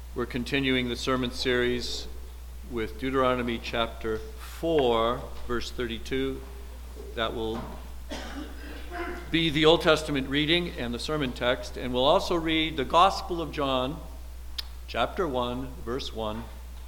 We're continuing the sermon series with Deuteronomy chapter 4, verse 32. That will be the Old Testament reading and the sermon text. And we'll also read the Gospel of John, chapter 1, verse 1.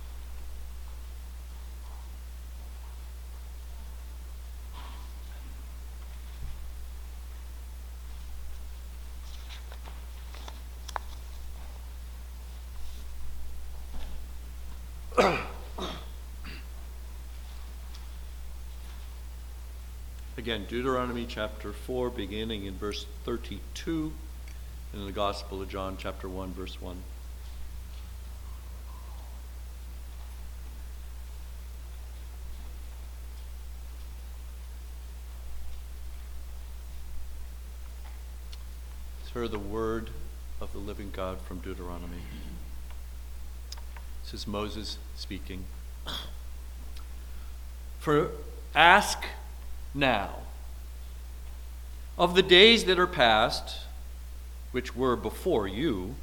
Again, Deuteronomy chapter 4, beginning in verse 32, and in the Gospel of John, chapter 1, verse 1. Let's hear the word of the living God from Deuteronomy. This is Moses speaking. For ask now of the days that are past, which were before you,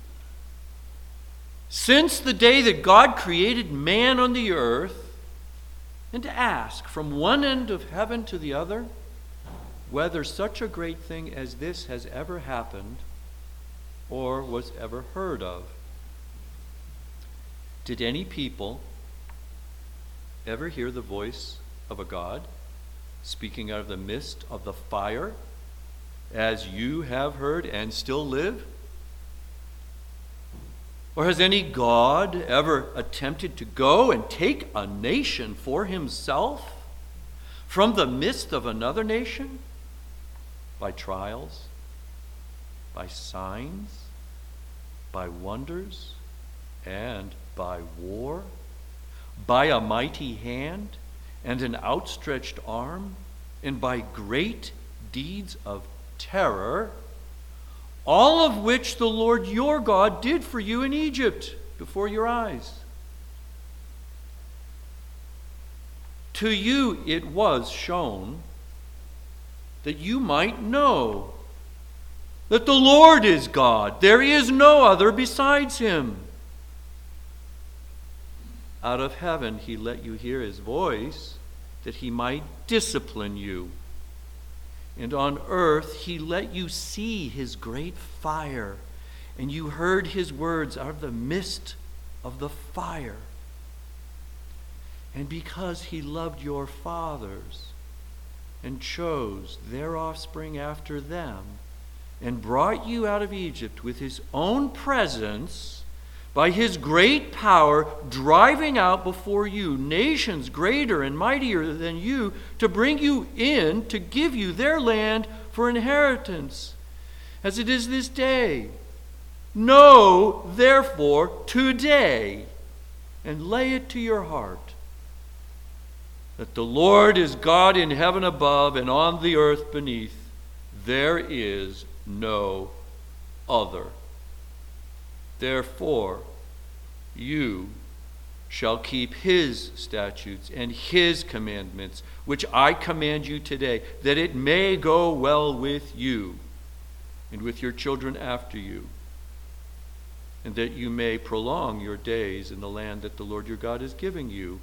since the day that God created man on the earth, and to ask from one end of heaven to the other, whether such a great thing as this has ever happened or was ever heard of. Did any people ever hear the voice of a God speaking out of the midst of the fire, as you have heard and still live? Or has any God ever attempted to go and take a nation for himself from the midst of another nation by trials, by signs, by wonders, and by war, by a mighty hand and an outstretched arm, and by great deeds of terror, all of which the Lord your God did for you in Egypt before your eyes? To you it was shown that you might know that the Lord is God. There is no other besides him. Out of heaven he let you hear his voice, that he might discipline you. And on earth he let you see his great fire, and you heard his words out of the midst of the fire. And because he loved your fathers, and chose their offspring after them, and brought you out of Egypt with his own presence, by his great power, driving out before you nations greater and mightier than you, to bring you in, to give you their land for inheritance, as it is this day. Know, therefore, today, and lay it to your heart, that the Lord is God in heaven above and on the earth beneath. There is no other. Therefore, you shall keep his statutes and his commandments, which I command you today, that it may go well with you and with your children after you, and that you may prolong your days in the land that the Lord your God is giving you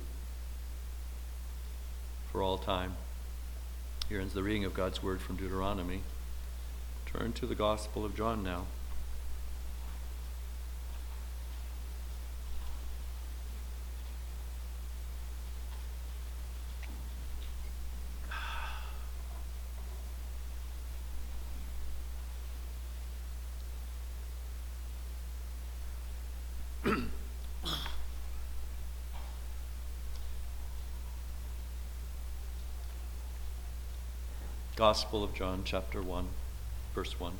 for all time. Here ends the reading of God's word from Deuteronomy. Turn to the Gospel of John now. Gospel of John, chapter 1, verse 1.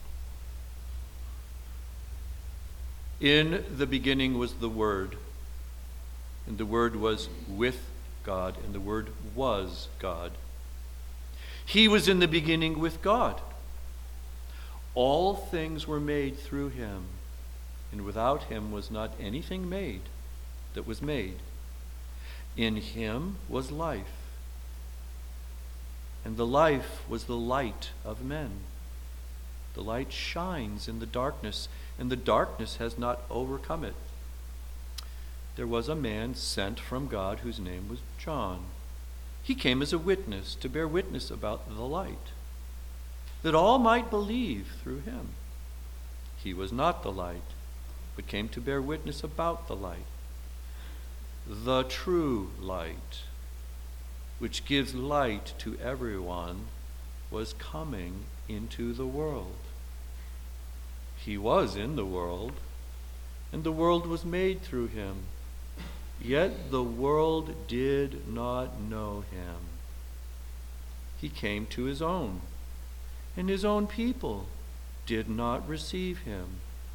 In the beginning was the Word, and the Word was with God, and the Word was God. He was in the beginning with God. All things were made through him, and without him was not anything made that was made. In him was life, and the life was the light of men. The light shines in the darkness, and the darkness has not overcome it. there was a man sent from God whose name was John. He came as a witness to bear witness about the light, that all might believe through him. He was not the light, but came to bear witness about the light. The true light, which gives light to everyone, was coming into the world. He was in the world, and the world was made through him. Yet the world did not know him. He came to his own, and his own people did not receive him.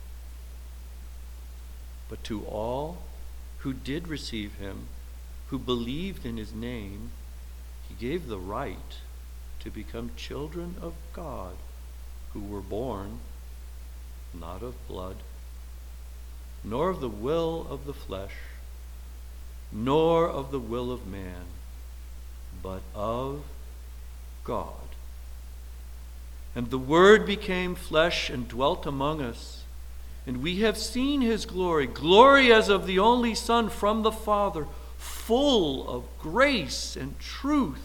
But to all who did receive him, who believed in his name, he gave the right to become children of God, who were born not of blood, nor of the will of the flesh, nor of the will of man, but of God. And the Word became flesh and dwelt among us, and we have seen his glory, glory as of the only Son from the Father, full of grace and truth.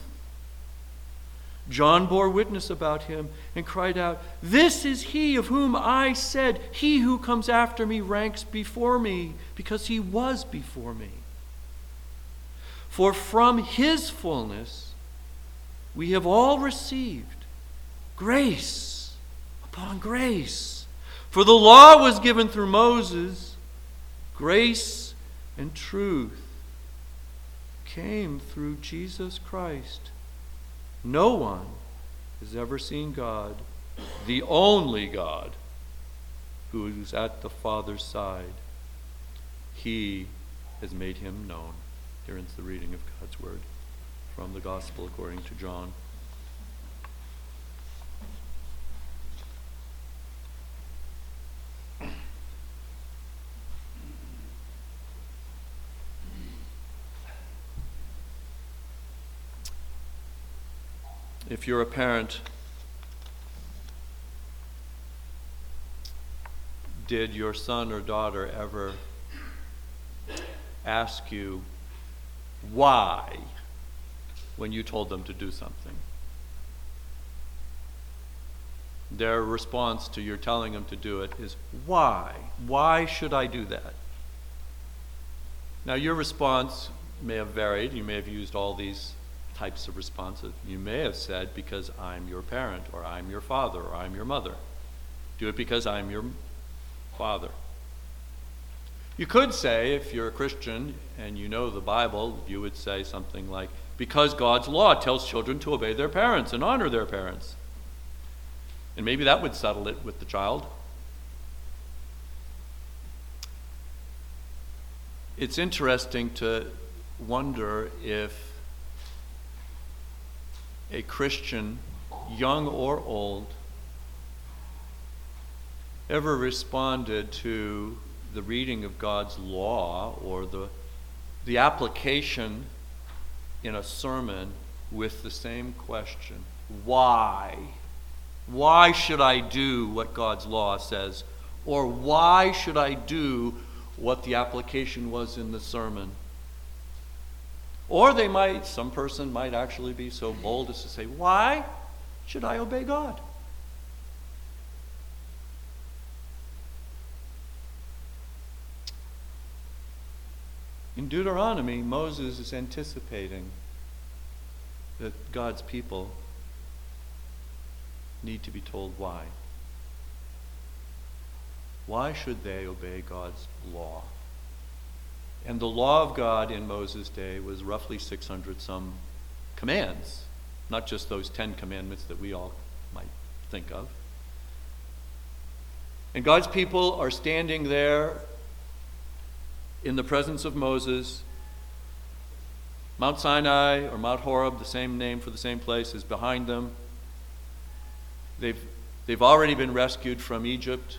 John bore witness about him and cried out, "This is he of whom I said, 'He who comes after me ranks before me,' because he was before me. For from his fullness we have all received grace upon grace. For the law was given through Moses, grace and truth came through Jesus Christ. No one has ever seen God, the only God, who is at the Father's side. He has made him known." Here ends the reading of God's word from the Gospel according to John. If you're a parent, did your son or daughter ever ask you why when you told them to do something? Their response to your telling them to do it is, why? Why should I do that? Now, your response may have varied. You may have used all these types of responses. You may have said, because I'm your parent, or I'm your father, or I'm your mother. Do it because I'm your father. You could say, if you're a Christian and you know the Bible, you would say something like, because God's law tells children to obey their parents and honor their parents. And maybe that would settle it with the child. It's interesting to wonder if a Christian, young or old, ever responded to the reading of God's law or the application in a sermon with the same question: why? Why should I do what God's law says? Or why should I do what the application was in the sermon? Or some person might actually be so bold as to say, why should I obey God? In Deuteronomy, Moses is anticipating that God's people need to be told why. Why should they obey God's law? And the law of God in Moses' day was roughly 600 some commands, not just those 10 commandments that we all might think of. And God's people are standing there in the presence of Moses. Mount Sinai, or Mount Horeb, the same name for the same place, is behind them. They've already been rescued from Egypt.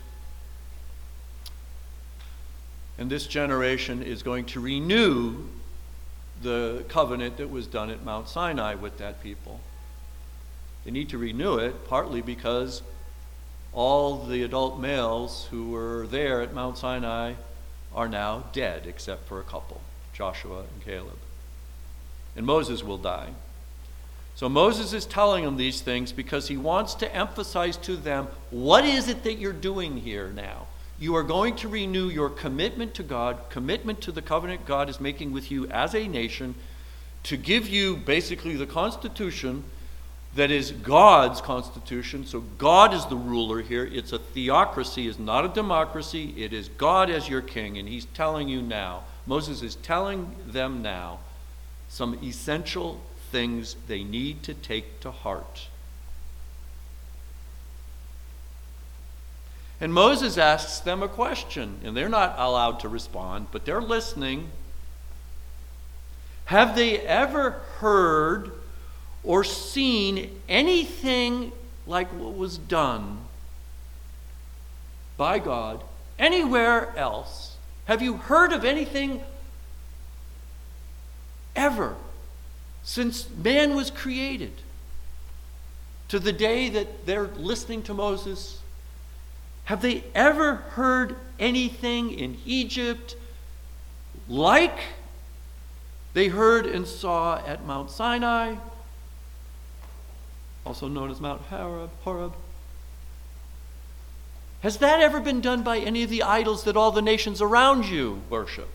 And this generation is going to renew the covenant that was done at Mount Sinai with that people. They need to renew it partly because all the adult males who were there at Mount Sinai are now dead, except for a couple, Joshua and Caleb. And Moses will die. So Moses is telling them these things because he wants to emphasize to them, what is it that you're doing here now? You are going to renew your commitment to God, commitment to the covenant God is making with you as a nation, to give you basically the constitution that is God's constitution. So God is the ruler here. It's a theocracy, it's not a democracy. It is God as your king, and he's telling you now. Moses is telling them now some essential things they need to take to heart. And Moses asks them a question, and they're not allowed to respond, but they're listening. Have they ever heard or seen anything like what was done by God anywhere else? Have you heard of anything ever since man was created to the day that they're listening to Moses? Have they ever heard anything in Egypt like they heard and saw at Mount Sinai, also known as Mount Horeb? Has that ever been done by any of the idols that all the nations around you worship?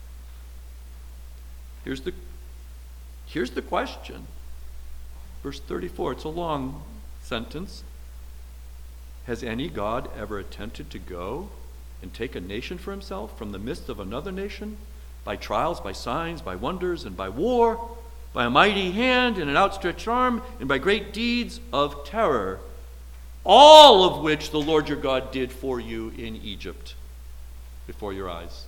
Here's the question. Verse 34, it's a long sentence. Has any God ever attempted to go and take a nation for himself from the midst of another nation, by trials, by signs, by wonders, and by war, by a mighty hand and an outstretched arm, and by great deeds of terror, all of which the Lord your God did for you in Egypt, before your eyes?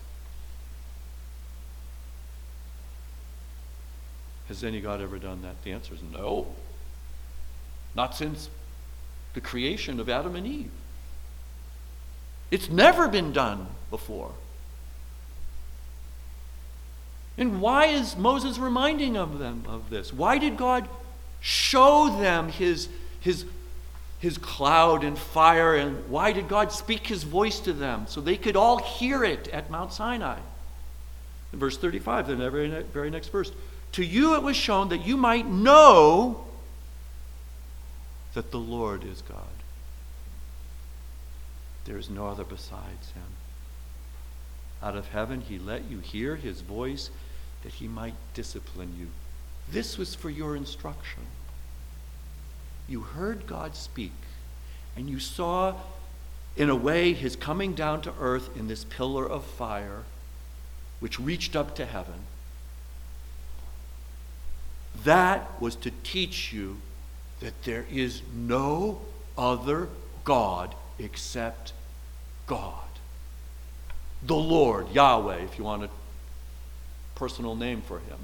Has any God ever done that? The answer is no. Not since the creation of Adam and Eve. It's never been done before. And why is Moses reminding them of this? Why did God show them his cloud and fire, and why did God speak his voice to them so they could all hear it at Mount Sinai? In verse 35, the very next verse, to you it was shown that you might know that the Lord is God. There is no other besides him. Out of heaven he let you hear his voice that he might discipline you. This was for your instruction. You heard God speak, and you saw, in a way, his coming down to earth in this pillar of fire, which reached up to heaven. That was to teach you that there is no other God except God. The Lord, Yahweh, if you want a personal name for him.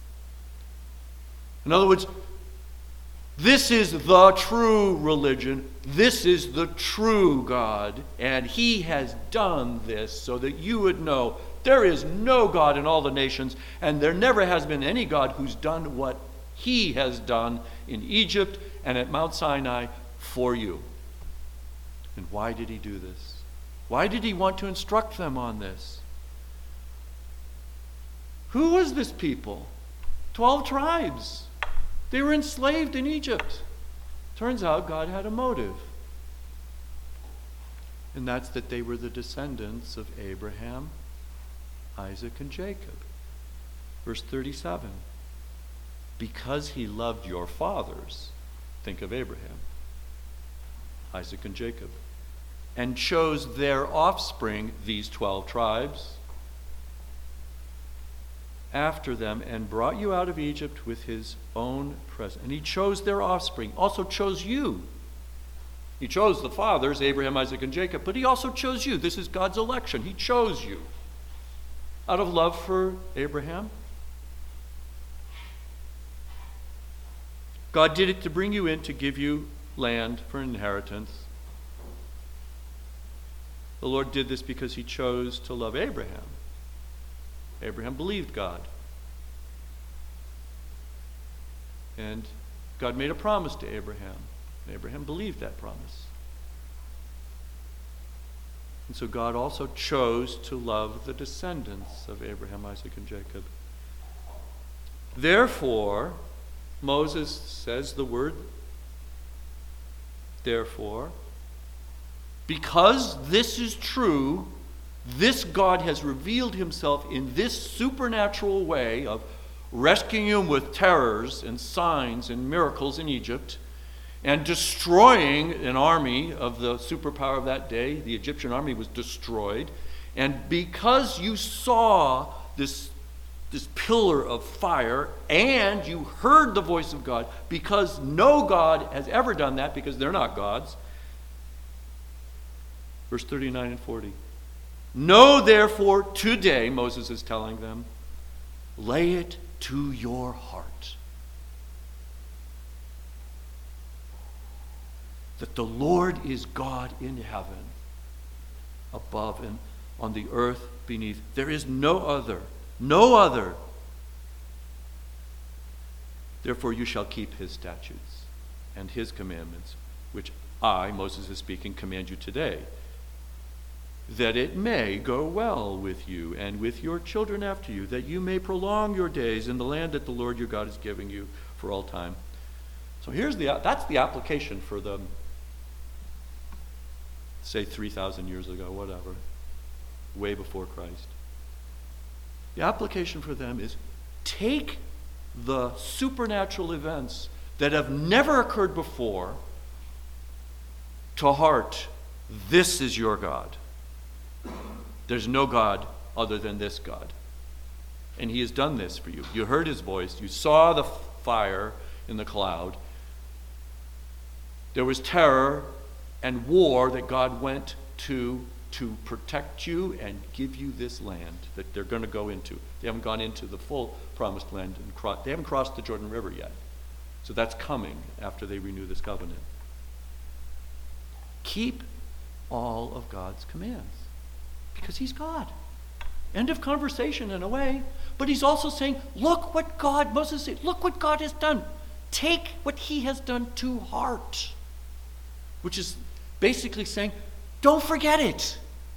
In other words, this is the true religion. This is the true God. And he has done this so that you would know there is no God in all the nations, and there never has been any God who's done what he has done in Egypt and at Mount Sinai for you. And why did he do this? Why did he want to instruct them on this? Who was this people? 12 tribes. They were enslaved in Egypt. Turns out God had a motive. And that's that they were the descendants of Abraham, Isaac, and Jacob. Verse 37. Because he loved your fathers, think of Abraham, Isaac, and Jacob, and chose their offspring, these 12 tribes, after them, and brought you out of Egypt with his own presence. And he chose their offspring, also chose you. He chose the fathers, Abraham, Isaac, and Jacob, but he also chose you. This is God's election. He chose you out of love for Abraham. God did it to bring you in, to give you land for an inheritance. The Lord did this because he chose to love Abraham. Abraham believed God. And God made a promise to Abraham. And Abraham believed that promise. And so God also chose to love the descendants of Abraham, Isaac, and Jacob. Therefore, Moses says the word therefore, because this is true, this God has revealed himself in this supernatural way of rescuing him with terrors and signs and miracles in Egypt, and destroying an army of the superpower of that day. The Egyptian army was destroyed. And because you saw this pillar of fire and you heard the voice of God, because no God has ever done that, because they're not gods. Verse 39 and 40. Know therefore today, Moses is telling them, lay it to your heart, that the Lord is God in heaven, above and on the earth beneath. There is no other. Therefore you shall keep his statutes and his commandments, which I, Moses is speaking, command you today, that it may go well with you and with your children after you, that you may prolong your days in the land that the Lord your God is giving you for all time. So that's the application for them. Say 3,000 years ago, whatever, way before Christ. The application for them is take the supernatural events that have never occurred before to heart. This is your God. There's no God other than this God. And he has done this for you. You heard his voice. You saw the fire in the cloud. There was terror and war that God went to protect you and give you this land that they're going to go into. They haven't gone into the full promised land. They haven't crossed the Jordan River yet. So that's coming after they renew this covenant. Keep all of God's commands, because he's God. End of conversation in a way. But he's also saying, look what God, Moses said, look what God has done. Take what he has done to heart. Which is basically saying, don't forget it.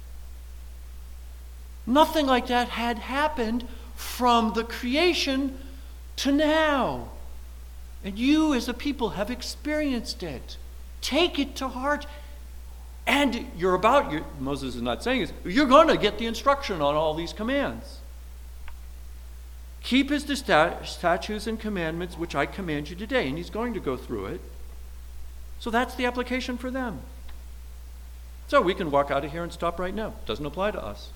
Nothing like that had happened from the creation to now. And you as a people have experienced it. Take it to heart. And Moses is not saying this, you're going to get the instruction on all these commands. Keep his statutes and commandments, which I command you today. And he's going to go through it. So that's the application for them. So we can walk out of here and stop right now. Doesn't apply to us.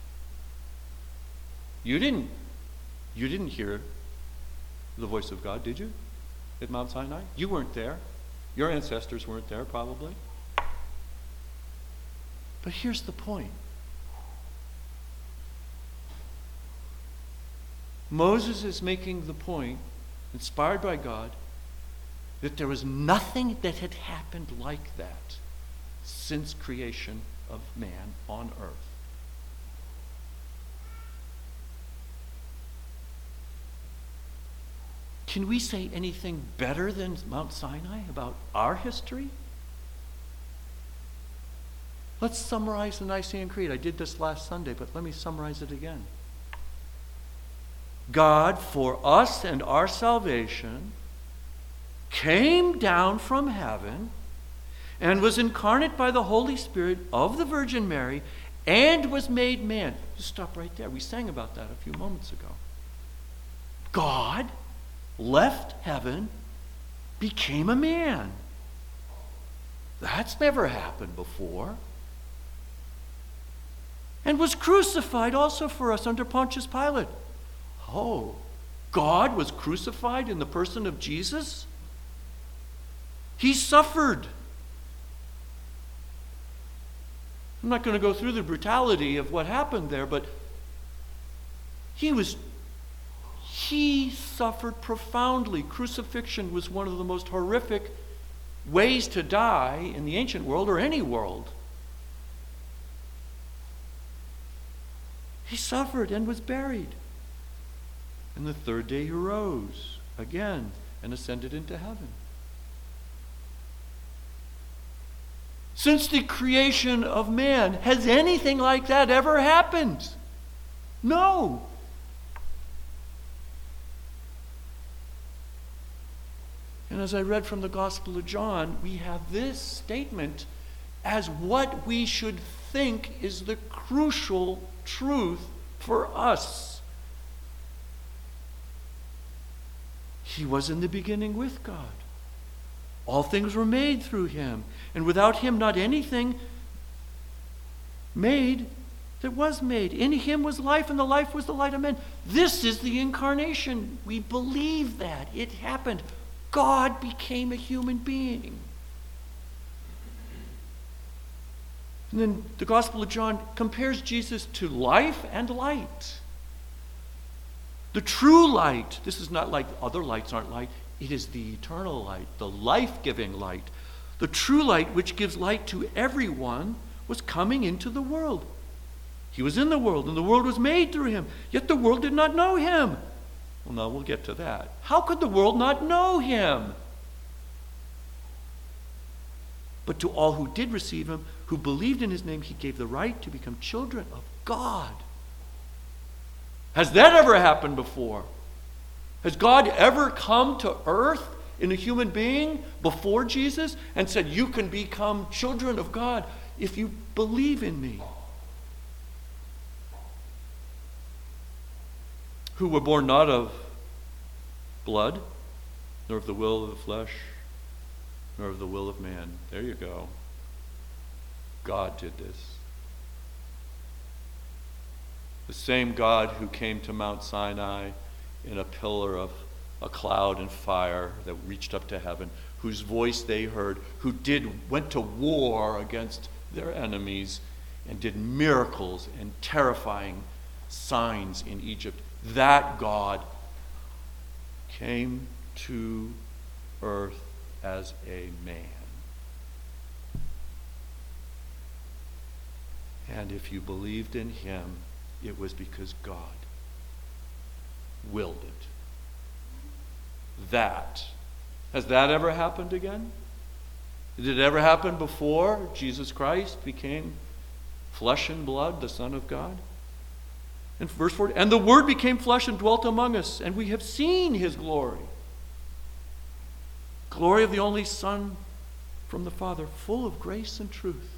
You didn't hear the voice of God, did you? At Mount Sinai? You weren't there. Your ancestors weren't there, probably. But here's the point. Moses is making the point, inspired by God, that there was nothing that had happened like that since creation of man on earth. Can we say anything better than Mount Sinai about our history? Let's summarize the Nicene Creed. I did this last Sunday, but let me summarize it again. God, for us and our salvation, came down from heaven and was incarnate by the Holy Spirit of the Virgin Mary and was made man. Just stop right there. We sang about that a few moments ago. God left heaven, became a man. That's never happened before. And was crucified also for us under Pontius Pilate. Oh, God was crucified in the person of Jesus? He suffered. I'm not going to go through the brutality of what happened there, but he suffered profoundly. Crucifixion was one of the most horrific ways to die in the ancient world or any world. He suffered and was buried. And the third day he rose again and ascended into heaven. since the creation of man. Has anything like that ever happened? No. And as I read from the Gospel of John, we have this statement as what we should think is the crucial truth for us. He was in the beginning with God. All things were made through him, and without him not anything made that was made. In him was life, and the life was the light of men. This is the incarnation. We believe that. It happened. God became a human being. And then the Gospel of John compares Jesus to life and light. The true light. This is not like other lights aren't light. It is the eternal light, the life-giving light. The true light, which gives light to everyone, was coming into the world. He was in the world, and the world was made through him. Yet the world did not know him. Well, no, we'll get to that. How could the world not know him? But to all who did receive him, who believed in his name, he gave the right to become children of God. Has that ever happened before? Has God ever come to earth in a human being before Jesus and said, you can become children of God if you believe in me? Who were born not of blood, nor of the will of the flesh, nor of the will of man. There you go. God did this. The same God who came to Mount Sinai in a pillar of a cloud and fire that reached up to heaven, whose voice they heard, who went to war against their enemies and did miracles and terrifying signs in Egypt. That God came to earth as a man. And if you believed in him, it was because God willed it. Has that ever happened again? Did it ever happen before Jesus Christ became flesh and blood, the Son of God? In verse 40, and the Word became flesh and dwelt among us, and we have seen his glory. Glory of the only Son from the Father, full of grace and truth.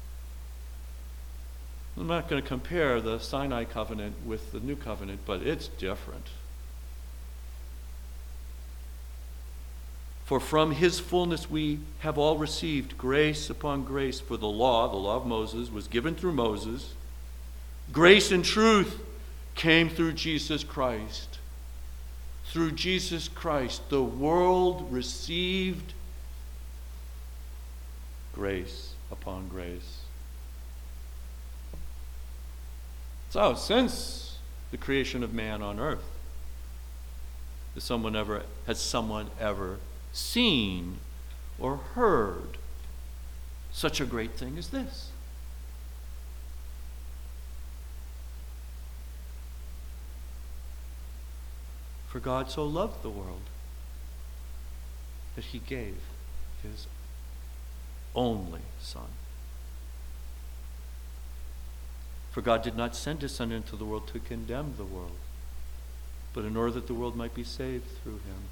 I'm not going to compare the Sinai covenant with the new covenant, but it's different. For from his fullness we have all received grace upon grace. For the law of Moses, was given through Moses. Grace and truth came through Jesus Christ. Through Jesus Christ, the world received grace upon grace. So, since the creation of man on earth, has someone ever seen or heard such a great thing as this? For God so loved the world that he gave his only Son. For God did not send his Son into the world to condemn the world, but in order that the world might be saved through him.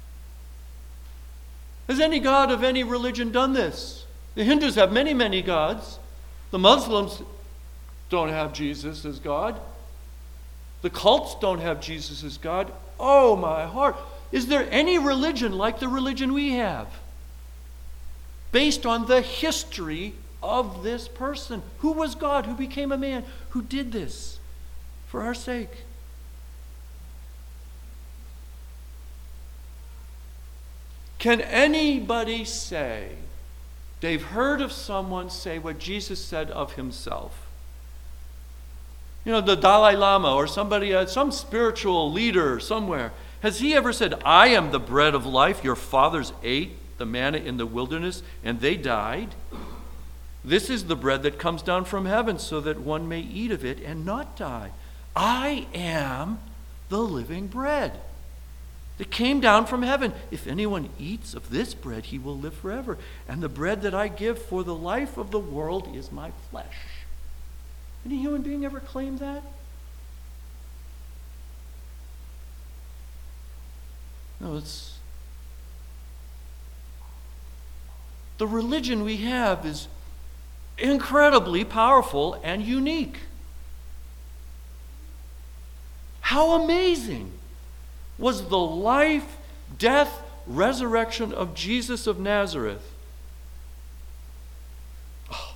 Has any god of any religion done this? The Hindus have many, many gods. The Muslims don't have Jesus as God. The cults don't have Jesus as God. Oh, my heart. Is there any religion like the religion we have? Based on the history of this person. Who was God? Who became a man? Who did this for our sake? Can anybody say they've heard of someone say what Jesus said of himself? You know, the Dalai Lama or somebody, some spiritual leader somewhere. Has he ever said, I am the bread of life, your fathers ate the manna in the wilderness and they died? This is the bread that comes down from heaven so that one may eat of it and not die. I am the living bread. that came down from heaven. If anyone eats of this bread, he will live forever. And the bread that I give for the life of the world is my flesh. Any human being ever claimed that? No, it's... The religion we have is incredibly powerful and unique. How amazing was the life, death, resurrection of Jesus of Nazareth. Oh.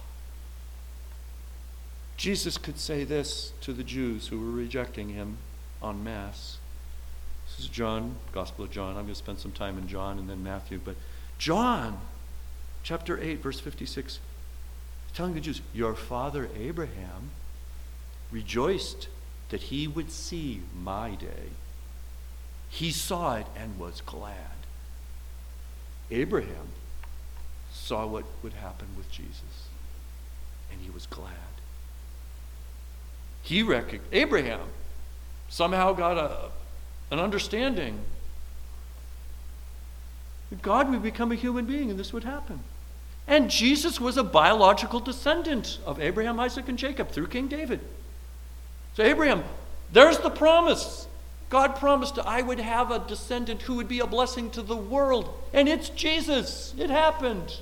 Jesus could say this to the Jews who were rejecting him en masse. This is John, Gospel of John. I'm going to spend some time in John and then Matthew. But John, chapter 8, verse 56, telling the Jews, your father Abraham rejoiced that he would see my day. He saw it and was glad. Abraham saw what would happen with Jesus, and he was glad. Abraham somehow got an understanding that God would become a human being and this would happen. And Jesus was a biological descendant of Abraham, Isaac, and Jacob through King David. So Abraham, there's the promise. God promised I would have a descendant who would be a blessing to the world. And it's Jesus. It happened.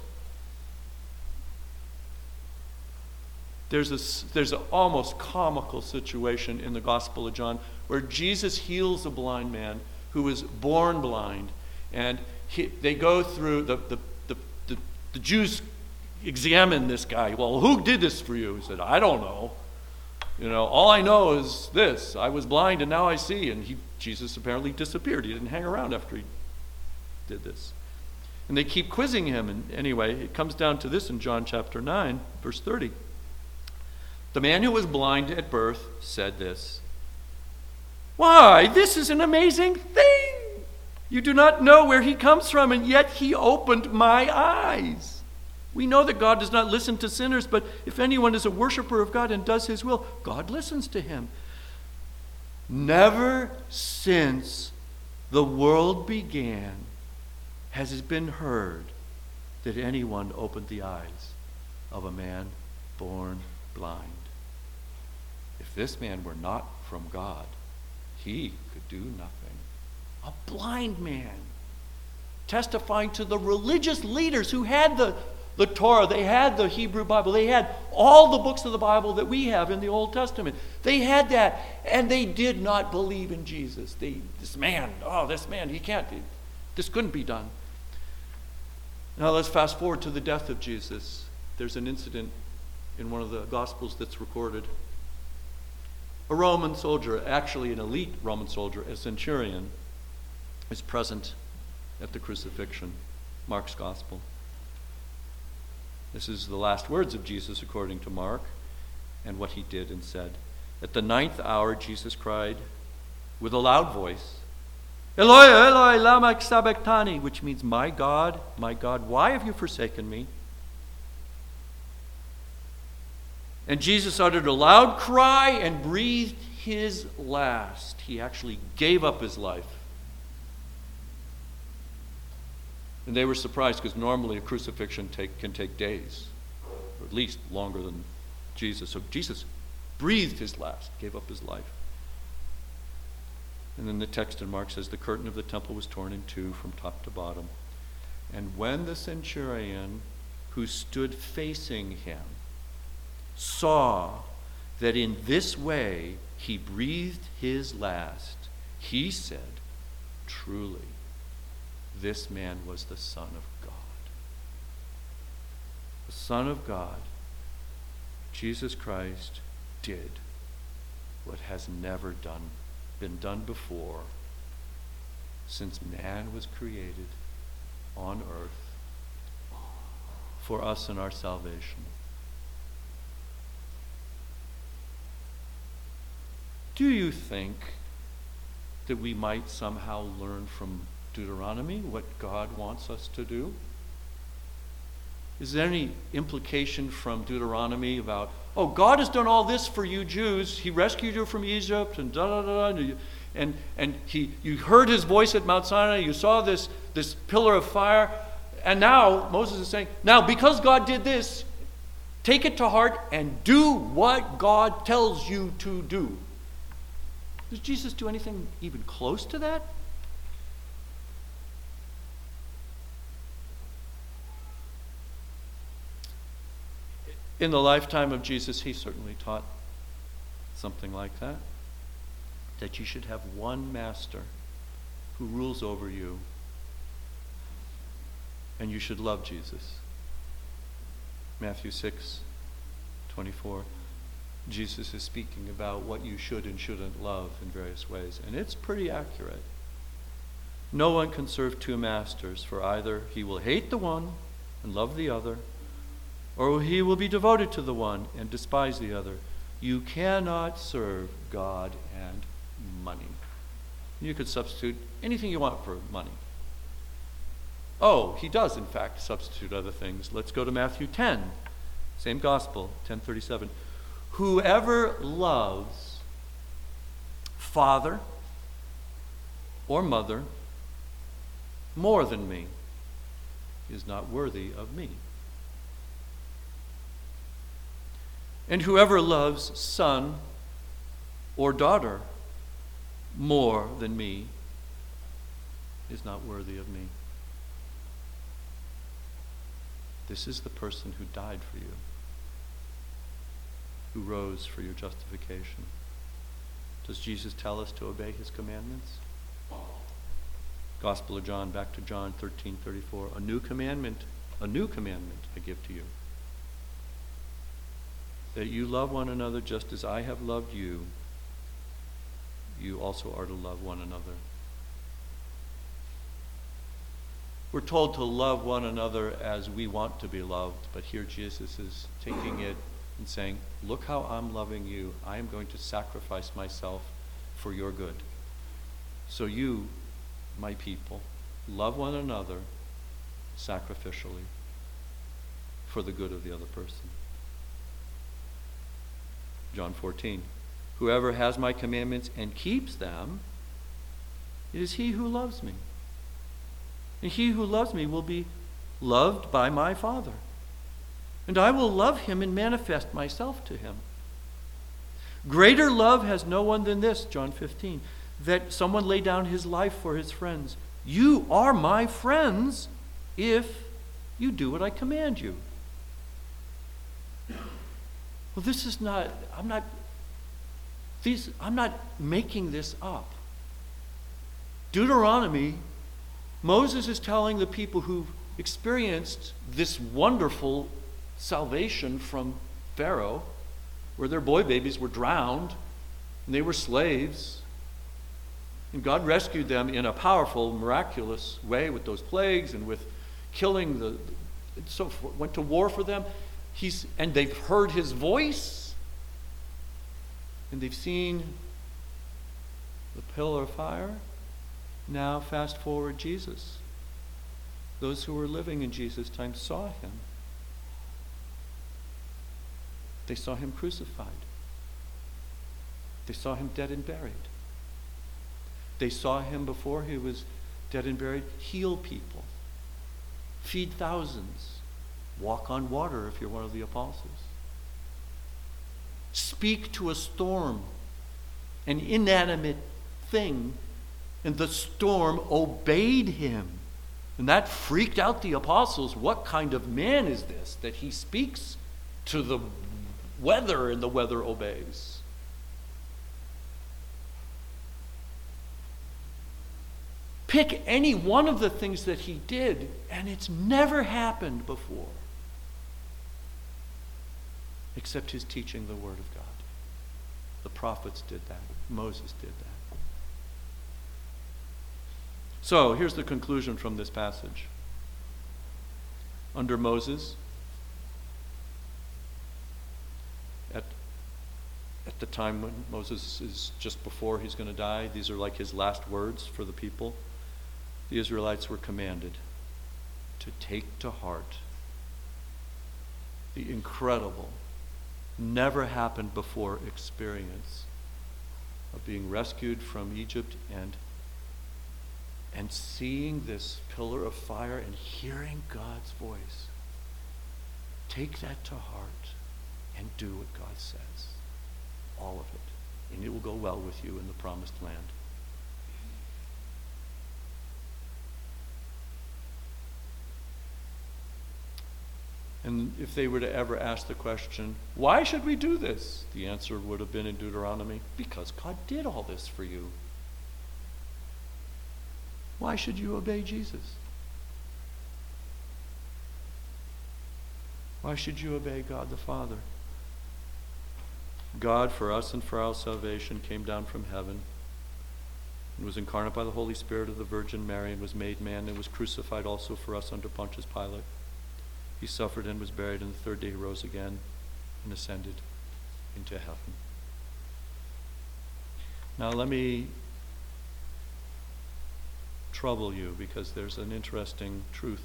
There's an almost comical situation in the Gospel of John where Jesus heals a blind man who was born blind. And they go through, the Jews examine this guy. Well, who did this for you? He said, I don't know. All I know is this. I was blind and now I see. And Jesus apparently disappeared. He didn't hang around after he did this. And they keep quizzing him. And anyway, it comes down to this in John chapter 9, verse 30. The man who was blind at birth said this. Why, this is an amazing thing. You do not know where he comes from, and yet he opened my eyes. We know that God does not listen to sinners, but if anyone is a worshiper of God and does his will, God listens to him. Never since the world began has it been heard that anyone opened the eyes of a man born blind. If this man were not from God, he could do nothing. A blind man testifying to the religious leaders who had the Torah, they had the Hebrew Bible, they had all the books of the Bible that we have in the Old Testament. They had that, and they did not believe in Jesus. This man, this couldn't be done. Now let's fast forward to the death of Jesus. There's an incident in one of the Gospels that's recorded. A Roman soldier, actually an elite Roman soldier, a centurion, is present at the crucifixion, Mark's Gospel. This is the last words of Jesus according to Mark and what he did and said. At the 9th hour, Jesus cried with a loud voice, Eloi, Eloi, lama sabachthani, which means, my God, why have you forsaken me? And Jesus uttered a loud cry and breathed his last. He actually gave up his life. And they were surprised because normally a crucifixion can take days, or at least longer than Jesus. So Jesus breathed his last, gave up his life. And then the text in Mark says the curtain of the temple was torn in two from top to bottom. And when the centurion who stood facing him saw that in this way he breathed his last, he said, truly, this man was the Son of God. The Son of God, Jesus Christ, did what has never been done before since man was created on earth for us and our salvation. Do you think that we might somehow learn from Deuteronomy what God wants us to do? Is there any implication from Deuteronomy about oh, God has done all this for you Jews. He rescued you from Egypt and and you heard his voice at Mount Sinai. You saw this pillar of fire. And now Moses is saying, now because God did this, take it to heart and do what God tells you to do. Does Jesus do anything even close to that? In the lifetime of Jesus, he certainly taught something like that. That you should have one master who rules over you. And you should love Jesus. Matthew 6:24. Jesus is speaking about what you should and shouldn't love in various ways. And it's pretty accurate. No one can serve two masters, for either he will hate the one and love the other, or he will be devoted to the one and despise the other. You cannot serve God and money. You could substitute anything you want for money. Oh, he does, in fact, substitute other things. Let's go to Matthew 10. Same gospel, 10:37. Whoever loves father or mother more than me is not worthy of me. And whoever loves son or daughter more than me is not worthy of me. This is the person who died for you, who rose for your justification. Does Jesus tell us to obey his commandments? Gospel of John, back to John 13:34. A new commandment I give to you, that you love one another just as I have loved you. You also are to love one another. We're told to love one another as we want to be loved, but here Jesus is taking it and saying, look how I'm loving you. I am going to sacrifice myself for your good. So you, my people, love one another sacrificially for the good of the other person. John 14. Whoever has my commandments and keeps them, it is he who loves me. And he who loves me will be loved by my Father. And I will love him and manifest myself to him. Greater love has no one than this, John 15, that someone lay down his life for his friends. You are my friends if you do what I command you. Well, this is not, I'm not making this up. Deuteronomy, Moses is telling the people who've experienced this wonderful salvation from Pharaoh, where their boy babies were drowned and they were slaves, and God rescued them in a powerful, miraculous way with those plagues and with killing so went to war for them. And they've heard his voice, and they've seen the pillar of fire. Now, fast forward Jesus. Those who were living in Jesus' time saw him. They saw him crucified. They saw him dead and buried. They saw him before he was dead and buried heal people, feed thousands, walk on water if you're one of the apostles, speak to a storm, an inanimate thing, and the storm obeyed him. And that freaked out the apostles. What kind of man is this that he speaks to the weather and the weather obeys? Pick any one of the things that he did, and it's never happened before, except his teaching the Word of God. The prophets did that. Moses did that. So here's the conclusion from this passage. Under Moses, at the time when Moses is just before he's going to die, these are like his last words for the people. The Israelites were commanded to take to heart the incredible never happened before experience of being rescued from Egypt and seeing this pillar of fire and hearing God's voice. Take that to heart and do what God says. All of it. And it will go well with you in the promised land. And if they were to ever ask the question, why should we do this? The answer would have been in Deuteronomy, because God did all this for you. Why should you obey Jesus? Why should you obey God the Father? God, for us and for our salvation, came down from heaven and was incarnate by the Holy Spirit of the Virgin Mary and was made man and was crucified also for us under Pontius Pilate. He suffered and was buried, and the third day he rose again and ascended into heaven. Now let me trouble you, because there's an interesting truth.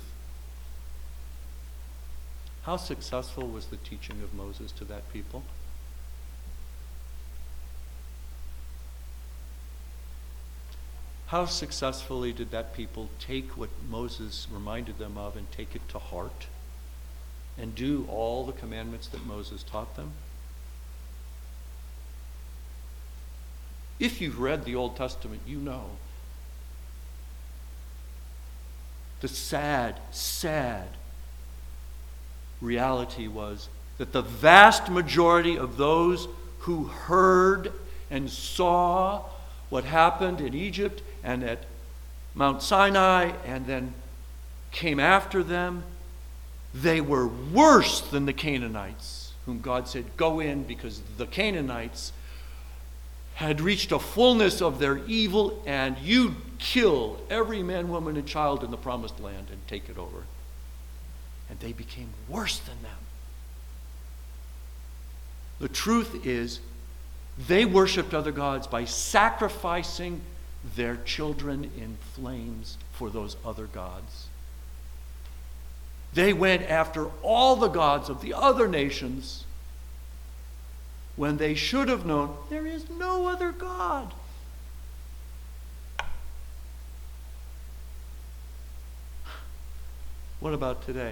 How successful was the teaching of Moses to that people? How successfully did that people take what Moses reminded them of and take it to heart and do all the commandments that Moses taught them? If you've read the Old Testament, you know the sad, sad reality was that the vast majority of those who heard and saw what happened in Egypt and at Mount Sinai and then came after them, they were worse than the Canaanites, whom God said, go in, because the Canaanites had reached a fullness of their evil, and you kill every man, woman, and child in the promised land and take it over. And they became worse than them. The truth is, they worshipped other gods by sacrificing their children in flames for those other gods. They went after all the gods of the other nations when they should have known there is no other God. What about today?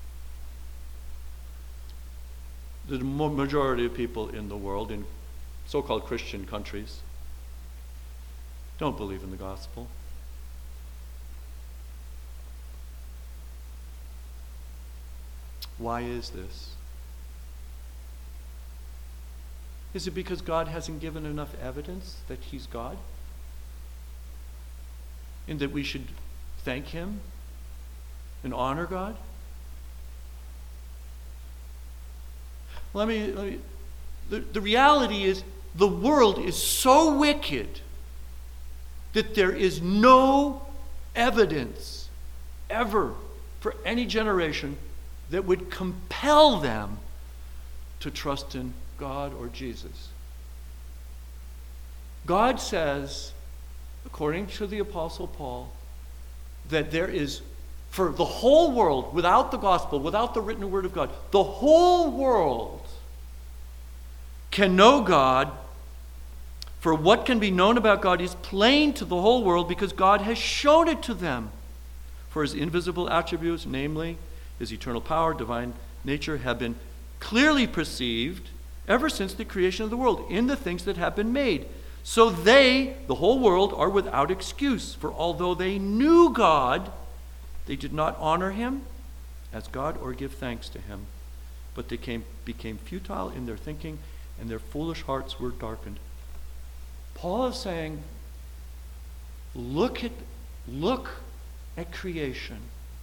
The majority of people in the world, in so-called Christian countries, don't believe in the gospel. Why is this? Is it because God hasn't given enough evidence that he's God? And that we should thank him and honor God? The reality is, the world is so wicked that there is no evidence ever for any generation that would compel them to trust in God or Jesus. God says, according to the Apostle Paul, that there is, for the whole world, without the gospel, without the written word of God, the whole world can know God, for what can be known about God is plain to the whole world because God has shown it to them. For his invisible attributes, namely his eternal power, divine nature, have been clearly perceived ever since the creation of the world in the things that have been made. So they, the whole world, are without excuse. For although they knew God, they did not honor him as God or give thanks to him. But they became futile in their thinking, and their foolish hearts were darkened. Paul is saying, look at creation.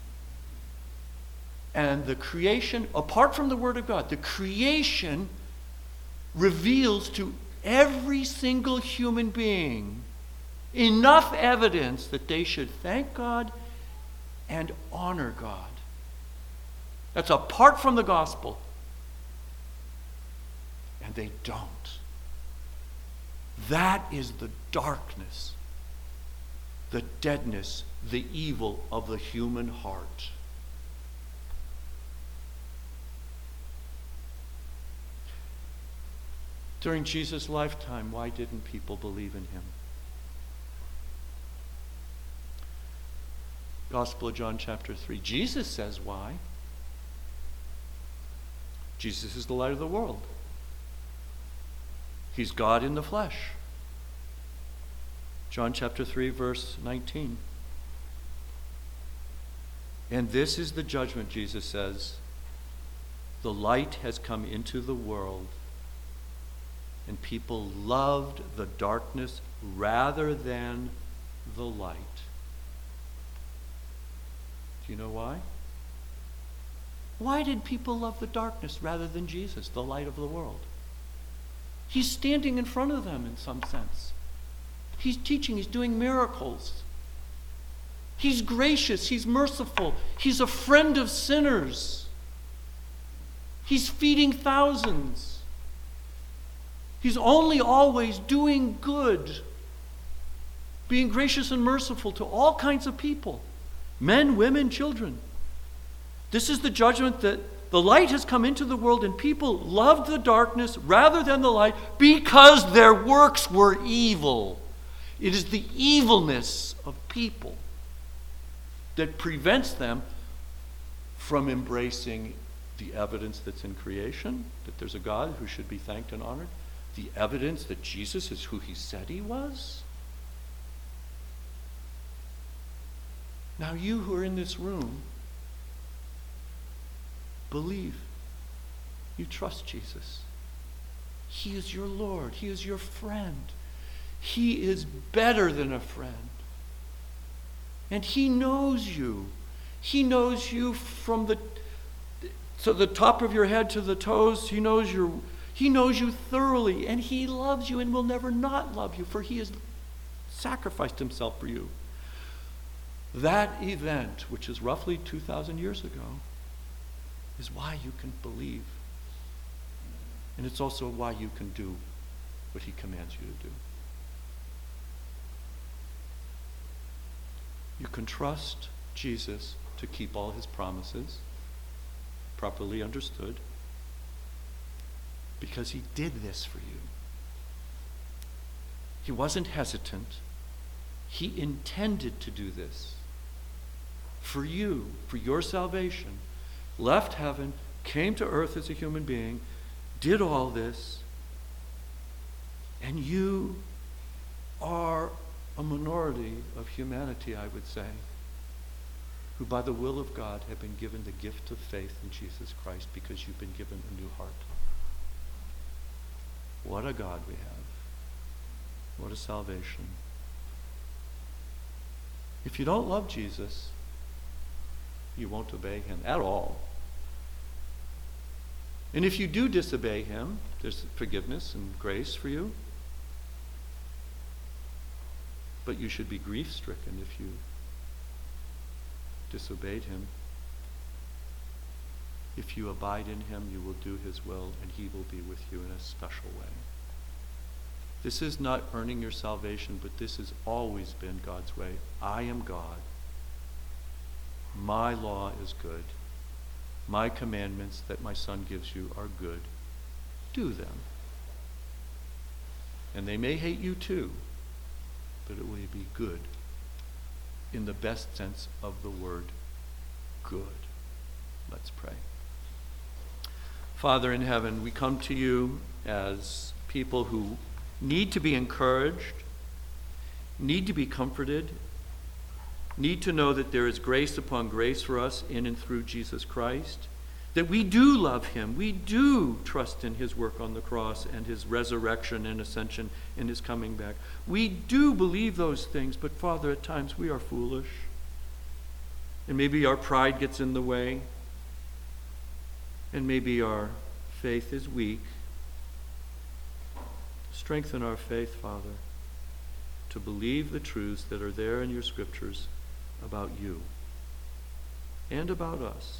And the creation, apart from the Word of God, the creation reveals to every single human being enough evidence that they should thank God and honor God. That's apart from the gospel. And they don't. That is the darkness, the deadness, the evil of the human heart. During Jesus' lifetime, why didn't people believe in him? Gospel of John chapter 3. Jesus says why. Jesus is the light of the world. He's God in the flesh. John chapter 3, verse 19. And this is the judgment, Jesus says. The light has come into the world, and people loved the darkness rather than the light. Do you know why? Why did people love the darkness rather than Jesus, the light of the world? He's standing in front of them in some sense. He's teaching, he's doing miracles. He's gracious, he's merciful, he's a friend of sinners. He's feeding thousands. He's only always doing good, being gracious and merciful to all kinds of people, men, women, children. This is the judgment that the light has come into the world and people loved the darkness rather than the light because their works were evil. It is the evilness of people that prevents them from embracing the evidence that's in creation, that there's a God who should be thanked and honored, the evidence that Jesus is who he said he was. Now you who are in this room, believe. You trust Jesus. He is your Lord. He is your friend. He is better than a friend. And he knows you. He knows you from the top of your head to the toes. He knows you thoroughly, and he loves you and will never not love you, for he has sacrificed himself for you. That event, which is roughly 2,000 years ago, is why you can believe. And it's also why you can do what he commands you to do. You can trust Jesus to keep all his promises, properly understood, because he did this for you. He wasn't hesitant. He intended to do this for you, for your salvation. Left heaven, came to earth as a human being, did all this, and you are a minority of humanity, I would say, who by the will of God have been given the gift of faith in Jesus Christ because you've been given a new heart. What a God we have. What a salvation. If you don't love Jesus, you won't obey him at all. And if you do disobey him, there's forgiveness and grace for you. But you should be grief-stricken if you disobeyed him. If you abide in him, you will do his will, and he will be with you in a special way. This is not earning your salvation, but this has always been God's way. I am God. My law is good. My commandments that my Son gives you are good. Do them. And they may hate you too, but it will be good in the best sense of the word good. Let's pray. Father in heaven, we come to you as people who need to be encouraged, need to be comforted, need to know that there is grace upon grace for us in and through Jesus Christ, that we do love him, we do trust in his work on the cross and his resurrection and ascension and his coming back. We do believe those things, but Father, at times we are foolish. And maybe our pride gets in the way. And maybe our faith is weak. Strengthen our faith, Father, to believe the truths that are there in your scriptures about you and about us.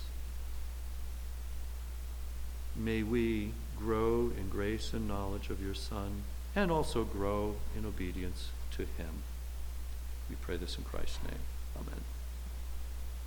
May we grow in grace and knowledge of your Son and also grow in obedience to him. We pray this in Christ's name. Amen.